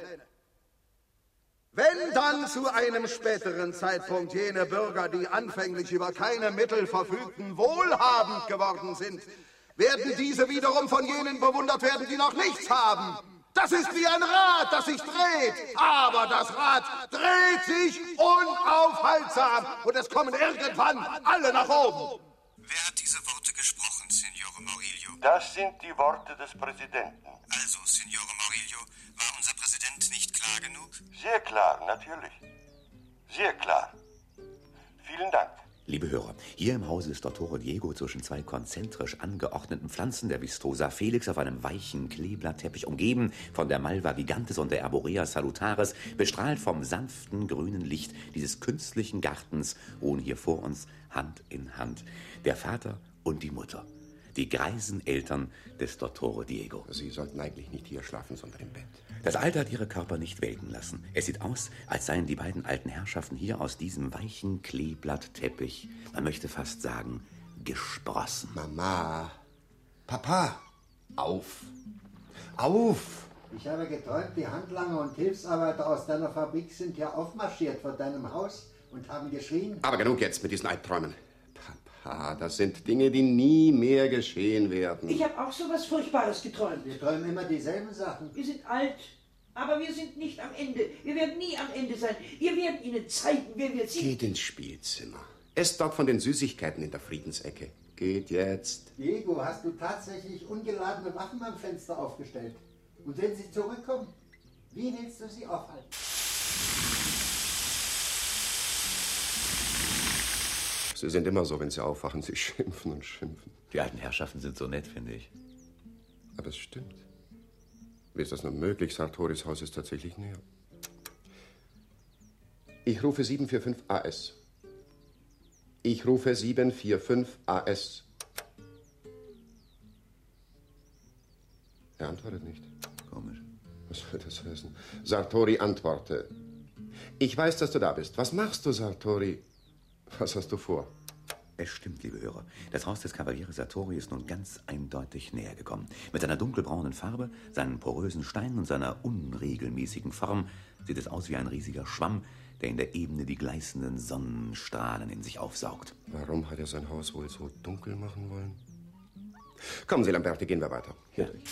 Wenn dann zu einem späteren Zeitpunkt jene Bürger, die anfänglich über keine Mittel verfügten, wohlhabend geworden sind, werden diese wiederum von jenen bewundert werden, die noch nichts haben. Das ist wie ein Rad, das sich dreht. Aber das Rad dreht sich unaufhaltsam und es kommen irgendwann alle nach oben. Wer hat diese Worte gesprochen, Signore Maurilio? Das sind die Worte des Präsidenten. Also, Signore Maurilio, war unser Präsident nicht klar genug? Sehr klar, natürlich. Sehr klar. Vielen Dank. Liebe Hörer, hier im Hause des Dottore Diego zwischen zwei konzentrisch angeordneten Pflanzen der Vistosa Felix auf einem weichen Kleeblattteppich umgeben von der Malva gigantes und der Arborea salutaris, bestrahlt vom sanften grünen Licht dieses künstlichen Gartens, ruhen hier vor uns Hand in Hand der Vater und die Mutter, die greisen Eltern des Dottore Diego. Sie sollten eigentlich nicht hier schlafen, sondern im Bett. Das Alter hat ihre Körper nicht welken lassen. Es sieht aus, als seien die beiden alten Herrschaften hier aus diesem weichen Kleeblattteppich, man möchte fast sagen, gesprossen. Mama, Papa, auf, auf! Ich habe geträumt, die Handlanger und Hilfsarbeiter aus deiner Fabrik sind hier aufmarschiert vor deinem Haus und haben geschrien. Aber genug jetzt mit diesen Albträumen. Papa, das sind Dinge, die nie mehr geschehen werden. Ich habe auch so was Furchtbares geträumt. Wir träumen immer dieselben Sachen. Wir sind alt, aber wir sind nicht am Ende. Wir werden nie am Ende sein. Wir werden Ihnen zeigen, wer wir sind. Geht ins Spielzimmer. Esst dort von den Süßigkeiten in der Friedensecke. Geht jetzt. Diego, hast du tatsächlich ungeladene Waffen am Fenster aufgestellt? Und wenn sie zurückkommen, wie willst du sie aufhalten? Sie sind immer so, wenn Sie aufwachen. Sie schimpfen und schimpfen. Die alten Herrschaften sind so nett, finde ich. Aber es stimmt. Wie ist das nur möglich? Sartoris Haus ist tatsächlich näher. Ich rufe 745 AS. Ich rufe 745 AS. Er antwortet nicht. Komisch. Was soll das heißen? Sartori, antworte. Ich weiß, dass du da bist. Was machst du, Sartori? Was hast du vor? Es stimmt, liebe Hörer. Das Haus des Cavaliere Sartori ist nun ganz eindeutig näher gekommen. Mit seiner dunkelbraunen Farbe, seinen porösen Steinen und seiner unregelmäßigen Form sieht es aus wie ein riesiger Schwamm, der in der Ebene die gleißenden Sonnenstrahlen in sich aufsaugt. Warum hat er sein Haus wohl so dunkel machen wollen? Kommen Sie, Lamberti, gehen wir weiter. Hier durch.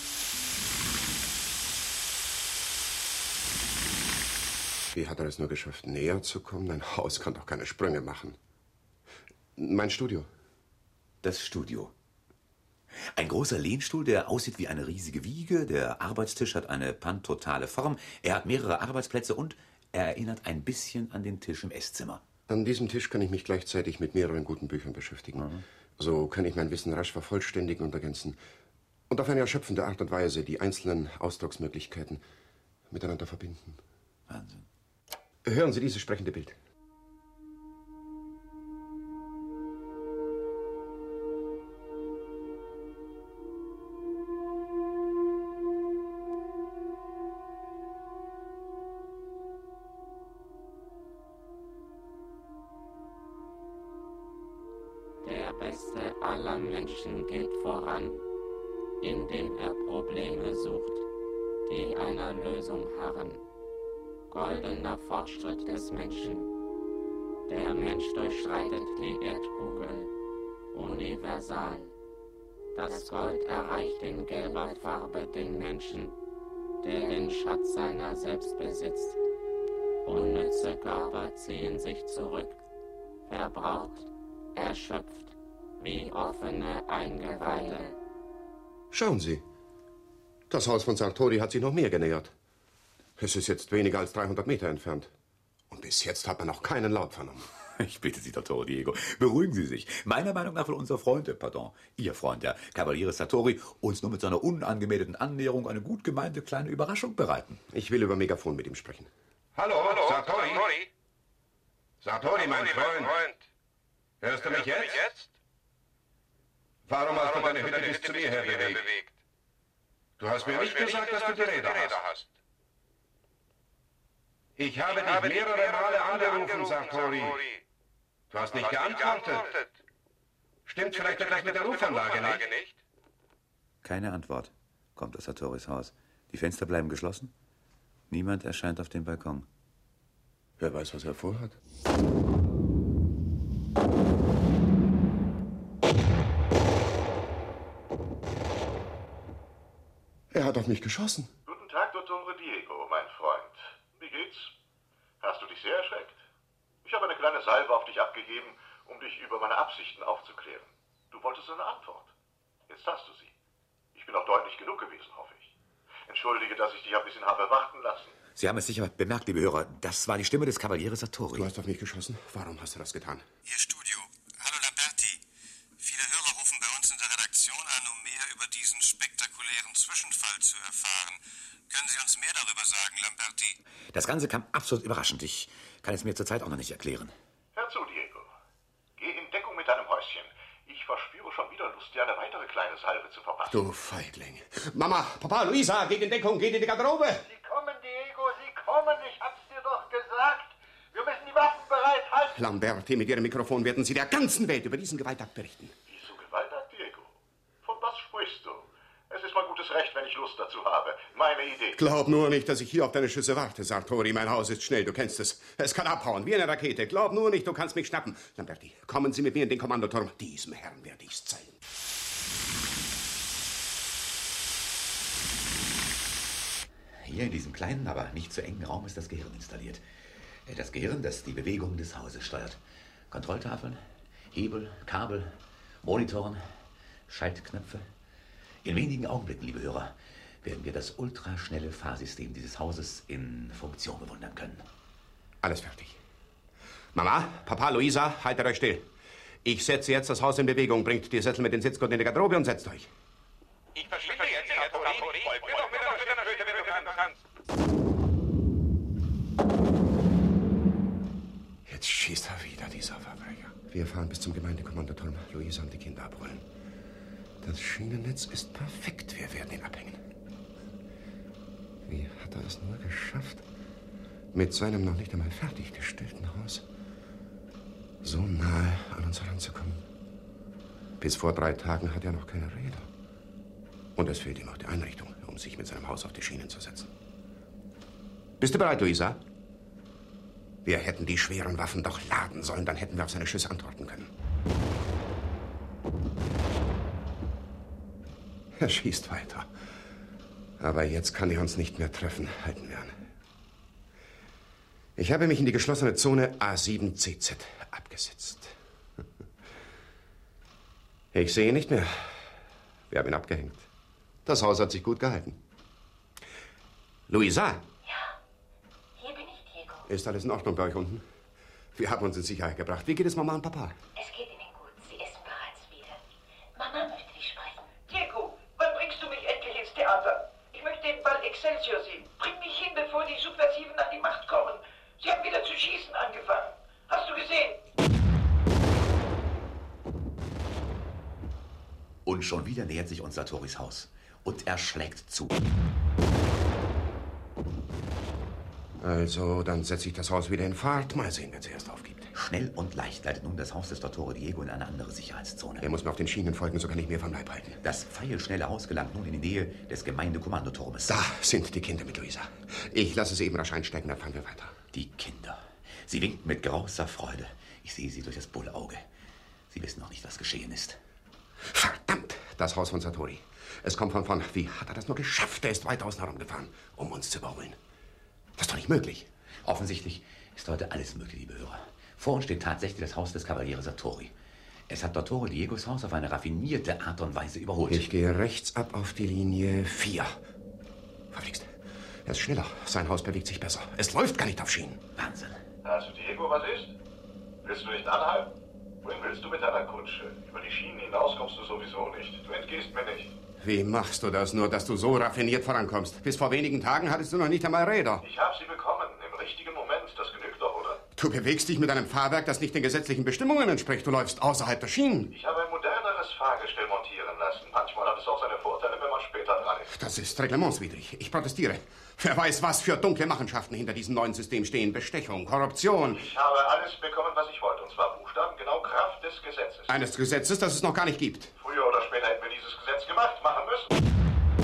Wie hat er es nur geschafft, näher zu kommen? Ein Haus kann doch keine Sprünge machen. Mein Studio. Das Studio. Ein großer Lehnstuhl, der aussieht wie eine riesige Wiege. Der Arbeitstisch hat eine pantotale Form. Er hat mehrere Arbeitsplätze und er erinnert ein bisschen an den Tisch im Esszimmer. An diesem Tisch kann ich mich gleichzeitig mit mehreren guten Büchern beschäftigen. So kann ich mein Wissen rasch vervollständigen und ergänzen. Und auf eine erschöpfende Art und Weise die einzelnen Ausdrucksmöglichkeiten miteinander verbinden. Wahnsinn. Hören Sie dieses sprechende Bild. Beste aller Menschen geht voran, indem er Probleme sucht, die einer Lösung harren. Goldener Fortschritt des Menschen. Der Mensch durchschreitet die Erdkugel. Universal. Das Gold erreicht in gelber Farbe den Menschen, der den Schatz seiner selbst besitzt. Unnütze Körper ziehen sich zurück, verbraucht, erschöpft, wie offene Eingeweide. Schauen Sie, das Haus von Sartori hat sich noch mehr genähert. Es ist jetzt weniger als 300 Meter entfernt. Und bis jetzt hat man noch keinen Laut vernommen. Ich bitte Sie, Dottore Diego, beruhigen Sie sich. Meiner Meinung nach will unser Freund, Ihr Freund, der Kavaliere Sartori, uns nur mit seiner unangemeldeten Annäherung eine gut gemeinte kleine Überraschung bereiten. Ich will über Megafon mit ihm sprechen. Hallo, Sartori. Sartori, mein Freund. Hörst du mich jetzt? Warum hast du deine Hütte bis zu mir her bewegt? Du hast mir nicht gesagt, dass du die Räder hast. Ich habe dich mehrere Male angerufen, Sartori. Du hast nicht geantwortet. Stimmt vielleicht etwas mit der Rufanlage nicht? Keine Antwort kommt aus Sartoris Haus. Die Fenster bleiben geschlossen. Niemand erscheint auf dem Balkon. Wer weiß, was er vorhat? Er hat auf mich geschossen. Guten Tag, Dottore Diego, mein Freund. Wie geht's? Hast du dich sehr erschreckt? Ich habe eine kleine Salve auf dich abgegeben, um dich über meine Absichten aufzuklären. Du wolltest eine Antwort. Jetzt hast du sie. Ich bin auch deutlich genug gewesen, hoffe ich. Entschuldige, dass ich dich ein bisschen habe warten lassen. Sie haben es sicher bemerkt, liebe Hörer. Das war die Stimme des Kavaliere Sartori. Du hast auf mich geschossen. Warum hast du das getan? Ihr Studio. Hallo Lamberti. Viele Hörer rufen bei uns in der Redaktion an, um mehr über diesen spektakulären Zwischenfall zu erfahren. Können Sie uns mehr darüber sagen, Lamberti? Das Ganze kam absolut überraschend. Ich kann es mir zurzeit auch noch nicht erklären. Hör zu, Diego. Geh in Deckung mit deinem Häuschen. Ich verspüre schon wieder Lust, dir eine weitere kleine Salve zu verpassen. Du Feigling. Mama, Papa, Luisa, geht in Deckung, geht in die Garderobe. Sie kommen, Diego, sie kommen. Ich hab's dir doch gesagt. Wir müssen die Waffen bereithalten. Lamberti, mit Ihrem Mikrofon werden Sie der ganzen Welt über diesen Gewaltakt berichten. Wieso Gewaltakt, Diego? Von was sprichst du? Es ist mein gutes Recht, wenn ich Lust dazu habe. Meine Idee. Glaub nur nicht, dass ich hier auf deine Schüsse warte, Sartori. Mein Haus ist schnell, du kennst es. Es kann abhauen, wie eine Rakete. Glaub nur nicht, du kannst mich schnappen. Lamberti, kommen Sie mit mir in den Kommandoturm. Diesem Herrn werde ich's zeigen. Hier in diesem kleinen, aber nicht zu engen Raum ist das Gehirn installiert. Das Gehirn, das die Bewegung des Hauses steuert. Kontrolltafeln, Hebel, Kabel, Monitoren, Schaltknöpfe. In wenigen Augenblicken, liebe Hörer, werden wir das ultraschnelle Fahrsystem dieses Hauses in Funktion bewundern können. Alles fertig. Mama, Papa, Luisa, haltet euch still. Ich setze jetzt das Haus in Bewegung, bringt die Sessel mit den Sitzgurten in die Garderobe und setzt euch. Ich verschwinde jetzt, Sartori. Folg mir doch mit deiner Hütte, wenn du kannst. Jetzt schießt er wieder, dieser Verbrecher. Wir fahren bis zum Gemeindekommandoturm. Luisa und die Kinder abholen. Das Schienennetz ist perfekt. Wir werden ihn abhängen. Wie hat er es nur geschafft, mit seinem noch nicht einmal fertiggestellten Haus so nahe an uns heranzukommen? Bis vor 3 Tagen hat er noch keine Räder. Und es fehlt ihm auch die Einrichtung, um sich mit seinem Haus auf die Schienen zu setzen. Bist du bereit, Luisa? Wir hätten die schweren Waffen doch laden sollen, dann hätten wir auf seine Schüsse antworten können. Er schießt weiter. Aber jetzt kann er uns nicht mehr treffen. Halten wir an. Ich habe mich in die geschlossene Zone A7CZ abgesetzt. Ich sehe ihn nicht mehr. Wir haben ihn abgehängt. Das Haus hat sich gut gehalten. Luisa? Ja, hier bin ich, Diego. Ist alles in Ordnung bei euch unten? Wir haben uns in Sicherheit gebracht. Wie geht es Mama und Papa? Es geht Ihnen gut. Sie essen bereits wieder. Mama möchte dich sprechen. Diego, wann bringst du mich endlich ins Theater? Ich möchte den Ball Excelsior sehen. Bring mich hin, bevor die Subversiven an die Macht kommen. Sie haben wieder zu schießen angefangen. Hast du gesehen? Und schon wieder nähert sich uns Sartoris Haus. Und er schlägt zu. Also, dann setze ich das Haus wieder in Fahrt. Mal sehen, wer zuerst aufgibt. Schnell und leicht leitet nun das Haus des Dottore Diego in eine andere Sicherheitszone. Er muss mir auf den Schienen folgen, so kann ich mehr vom Leib halten. Das pfeilschnelle Haus gelangt nun in die Nähe des Gemeindekommandoturmes. Da sind die Kinder mit Luisa. Ich lasse sie eben rasch einsteigen, dann fahren wir weiter. Die Kinder. Sie winken mit großer Freude. Ich sehe sie durch das Bullauge. Sie wissen noch nicht, was geschehen ist. Verdammt, das Haus von Sartori. Es kommt von vorn. Wie hat er das nur geschafft? Er ist weit außen herumgefahren, um uns zu überholen. Das ist doch nicht möglich. Offensichtlich ist heute alles möglich, liebe Hörer. Vor uns steht tatsächlich das Haus des Kavaliere Sartori. Es hat Dottore Diegos Haus auf eine raffinierte Art und Weise überholt. Ich gehe rechts ab auf die Linie 4. Verflixt. Er ist schneller. Sein Haus bewegt sich besser. Es läuft gar nicht auf Schienen. Wahnsinn. Also, Diego, was ist? Willst du nicht anhalten? Wohin willst du mit deiner Kutsche? Über die Schienen hinaus kommst du sowieso nicht. Du entgehst mir nicht. Wie machst du das nur, dass du so raffiniert vorankommst? Bis vor wenigen Tagen hattest du noch nicht einmal Räder. Ich habe sie bekommen, im richtigen Moment. Das genügt doch, oder? Du bewegst dich mit einem Fahrwerk, das nicht den gesetzlichen Bestimmungen entspricht. Du läufst außerhalb der Schienen. Ich habe ein moderneres Fahrgestell montieren lassen. Manchmal hat es auch seine Vorteile, wenn man später dran ist. Das ist reglementswidrig. Ich protestiere. Wer weiß, was für dunkle Machenschaften hinter diesem neuen System stehen. Bestechung, Korruption. Ich habe alles bekommen, was ich wollte. Und zwar buchstabengenau Kraft des Gesetzes. Eines Gesetzes, das es noch gar nicht gibt. Früher oder später hätten wir dieses Gesetz machen müssen.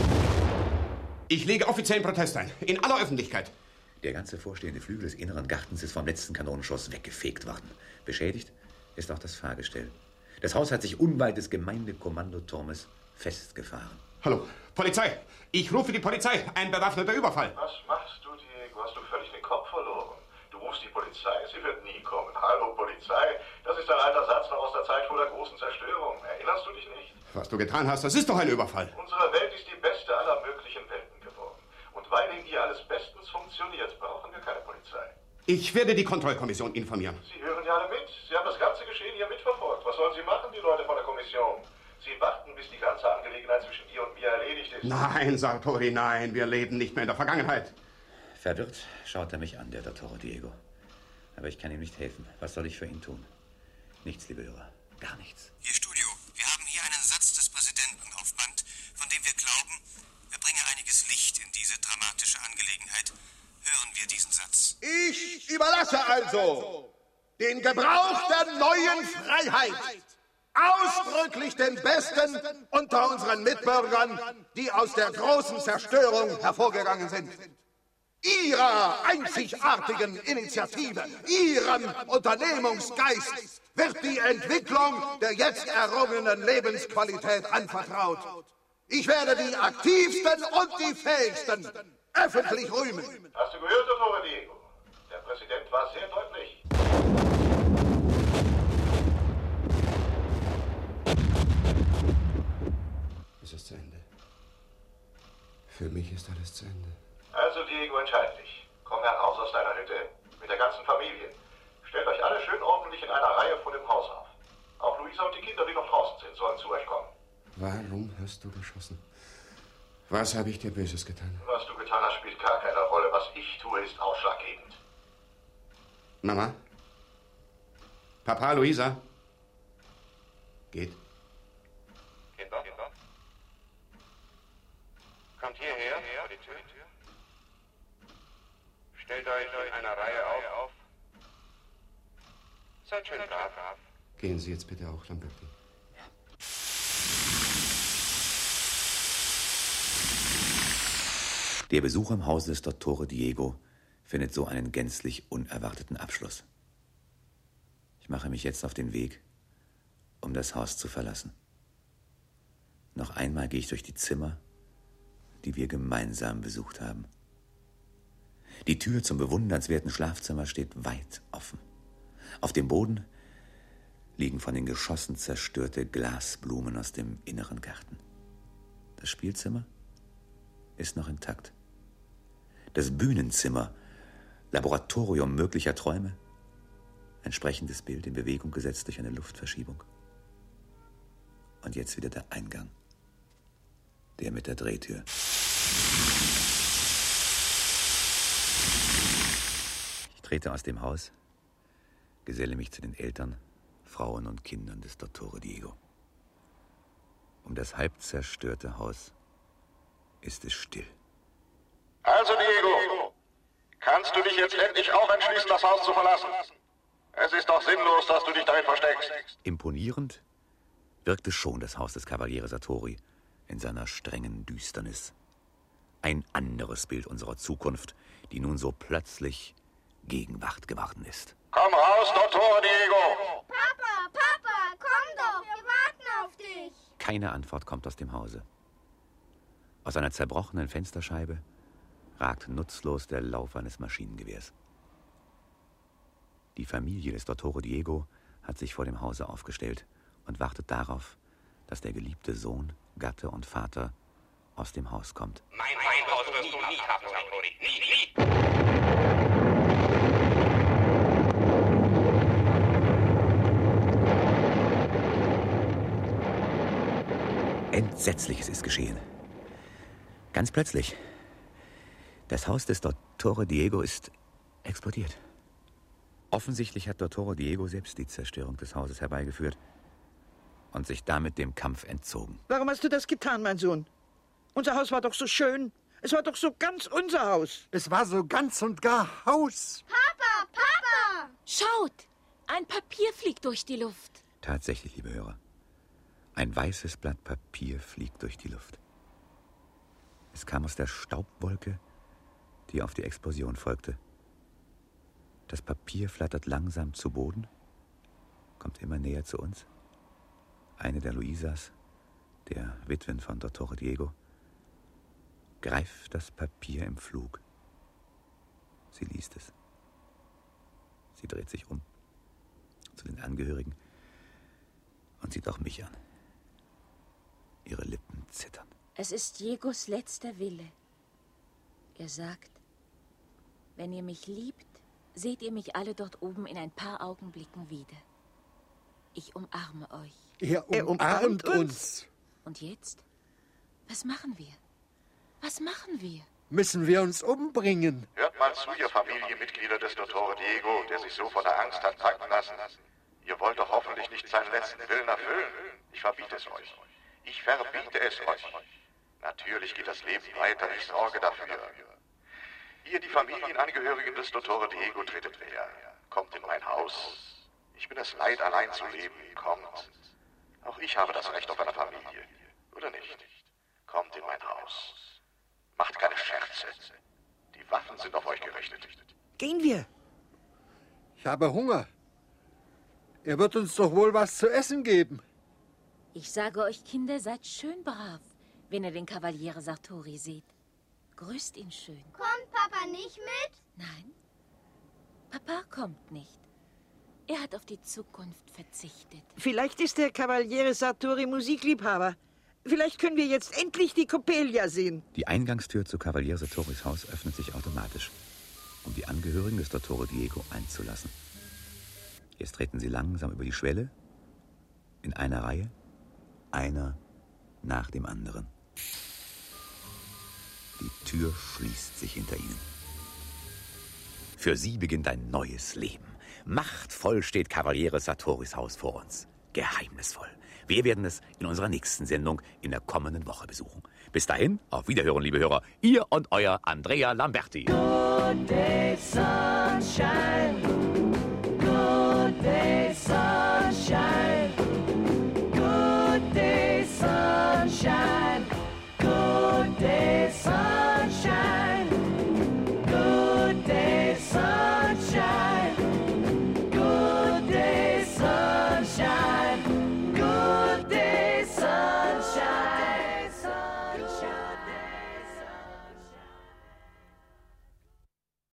Ich lege offiziellen Protest ein. In aller Öffentlichkeit. Der ganze vorstehende Flügel des inneren Gartens ist vom letzten Kanonenschuss weggefegt worden. Beschädigt ist auch das Fahrgestell. Das Haus hat sich unweit des Gemeindekommandoturmes festgefahren. Hallo, Polizei! Ich rufe die Polizei! Ein bewaffneter Überfall! Was machst du, Diego? Hast du völlig den Kopf verloren? Du rufst die Polizei, sie wird nie kommen. Hallo, Polizei! Das ist ein alter Satz noch aus der Zeit vor der großen Zerstörung. Erinnerst du dich nicht? Was du getan hast, das ist doch ein Überfall. Unsere Welt ist die beste aller möglichen Welten geworden. Und weil in ihr alles bestens funktioniert, brauchen wir keine Polizei. Ich werde die Kontrollkommission informieren. Sie hören ja alle mit. Sie haben das ganze Geschehen hier mitverfolgt. Was sollen Sie machen, die Leute von der Kommission? Sie warten, bis die ganze Angelegenheit zwischen dir und mir erledigt ist. Nein, Sartori, nein. Wir leben nicht mehr in der Vergangenheit. Verwirrt schaut er mich an, der Dottore Diego. Aber ich kann ihm nicht helfen. Was soll ich für ihn tun? Nichts, liebe Hörer. Gar nichts. Ihr Studio, wir haben hier einen Satz des Präsidenten auf Band, von dem wir glauben, er bringe einiges Licht in diese dramatische Angelegenheit. Hören wir diesen Satz. Ich überlasse also den Gebrauch der neuen Freiheit ausdrücklich den Besten unter unseren Mitbürgern, die aus der großen Zerstörung hervorgegangen sind. Ihrer einzigartigen Initiative, Ihrem Unternehmungsgeist wird die Entwicklung der jetzt errungenen Lebensqualität anvertraut. Ich werde die Aktivsten und die Fähigsten öffentlich rühmen. Hast du gehört, Dottore Diego? Der Präsident war sehr deutlich. Es ist zu Ende. Für mich ist alles zu Ende. Also, Diego, entscheid dich. Komm heraus aus deiner Hütte mit der ganzen Familie. Stellt euch alle schön ordentlich in einer Reihe vor dem Haus auf. Auch Luisa und die Kinder, die noch draußen sind, sollen zu euch kommen. Warum hast du geschossen? Was habe ich dir Böses getan? Was du getan hast, spielt gar keine Rolle. Was ich tue, ist ausschlaggebend. Mama? Papa, Luisa? Geht. Kinder? Kommt hierher, vor die Tür. Stellt euch in einer Reihe auf. Seid schön brav. Gehen Sie jetzt bitte auch, Lamberti. Der Besuch im Hause des Dottore Diego findet so einen gänzlich unerwarteten Abschluss. Ich mache mich jetzt auf den Weg, um das Haus zu verlassen. Noch einmal gehe ich durch die Zimmer, die wir gemeinsam besucht haben. Die Tür zum bewundernswerten Schlafzimmer steht weit offen. Auf dem Boden liegen von den Geschossen zerstörte Glasblumen aus dem inneren Garten. Das Spielzimmer ist noch intakt. Das Bühnenzimmer, Laboratorium möglicher Träume, ein sprechendes Bild in Bewegung gesetzt durch eine Luftverschiebung. Und jetzt wieder der Eingang, der mit der Drehtür. Ich trete aus dem Haus, geselle mich zu den Eltern, Frauen und Kindern des Dottore Diego. Um das halb zerstörte Haus ist es still. Also, Diego, kannst du dich jetzt endlich auch entschließen, das Haus zu verlassen? Es ist doch sinnlos, dass du dich darin versteckst. Imponierend wirkte schon das Haus des Cavaliere Sartori in seiner strengen Düsternis. Ein anderes Bild unserer Zukunft, die nun so plötzlich Gegenwart geworden ist. Komm raus, Dottore Diego! Papa, komm doch, wir warten auf dich. Keine Antwort kommt aus dem Hause. Aus einer zerbrochenen Fensterscheibe ragt nutzlos der Lauf eines Maschinengewehrs. Die Familie des Dottore Diego hat sich vor dem Hause aufgestellt und wartet darauf, dass der geliebte Sohn, Gatte und Vater aus dem Haus kommt. Mein Haus wirst du nie haben, Sartori. Nie. Entsetzliches ist geschehen. Ganz plötzlich. Das Haus des Dottore Diego ist explodiert. Offensichtlich hat Dottore Diego selbst die Zerstörung des Hauses herbeigeführt und sich damit dem Kampf entzogen. Warum hast du das getan, mein Sohn? Unser Haus war doch so schön. Es war doch so ganz unser Haus. Es war so ganz und gar Haus. Papa! Schaut! Ein Papier fliegt durch die Luft. Tatsächlich, liebe Hörer. Ein weißes Blatt Papier fliegt durch die Luft. Es kam aus der Staubwolke, die auf die Explosion folgte. Das Papier flattert langsam zu Boden, kommt immer näher zu uns. Eine der Luisas, der Witwen von Dottore Diego, greift das Papier im Flug. Sie liest es. Sie dreht sich um zu den Angehörigen und sieht auch mich an. Ihre Lippen zittern. Es ist Diegos letzter Wille. Er sagt, wenn ihr mich liebt, seht ihr mich alle dort oben in ein paar Augenblicken wieder. Ich umarme euch. Er umarmt uns. Und jetzt? Was machen wir? Was machen wir? Müssen wir uns umbringen? Hört mal zu, ihr Familienmitglieder des Dottore Diego, der sich so von der Angst hat packen lassen. Ihr wollt doch hoffentlich nicht seinen letzten Willen erfüllen. Ich verbiete es euch. Ich verbiete es euch. Natürlich geht das Leben weiter, ich sorge dafür. Ihr, die Familienangehörigen des Dottore Diego, tretet näher. Kommt in mein Haus. Ich bin es leid, allein zu leben. Kommt. Auch ich habe das Recht auf eine Familie. Oder nicht? Kommt in mein Haus. Macht keine Scherze. Die Waffen sind auf euch gerichtet. Gehen wir. Ich habe Hunger. Er wird uns doch wohl was zu essen geben. Ich sage euch, Kinder, seid schön brav, wenn ihr den Cavaliere Sartori seht. Grüßt ihn schön. Kommt Papa nicht mit? Nein, Papa kommt nicht. Er hat auf die Zukunft verzichtet. Vielleicht ist der Cavaliere Sartori Musikliebhaber. Vielleicht können wir jetzt endlich die Coppelia sehen. Die Eingangstür zu Cavaliere Sartoris Haus öffnet sich automatisch, um die Angehörigen des Dottore Diego einzulassen. Jetzt treten sie langsam über die Schwelle, in einer Reihe, einer nach dem anderen. Die Tür schließt sich hinter ihnen. Für sie beginnt ein neues Leben. Machtvoll steht Cavaliere Sartoris Haus vor uns. Geheimnisvoll. Wir werden es in unserer nächsten Sendung in der kommenden Woche besuchen. Bis dahin, auf Wiederhören, liebe Hörer. Ihr und euer Andrea Lamberti. Good day, sunshine.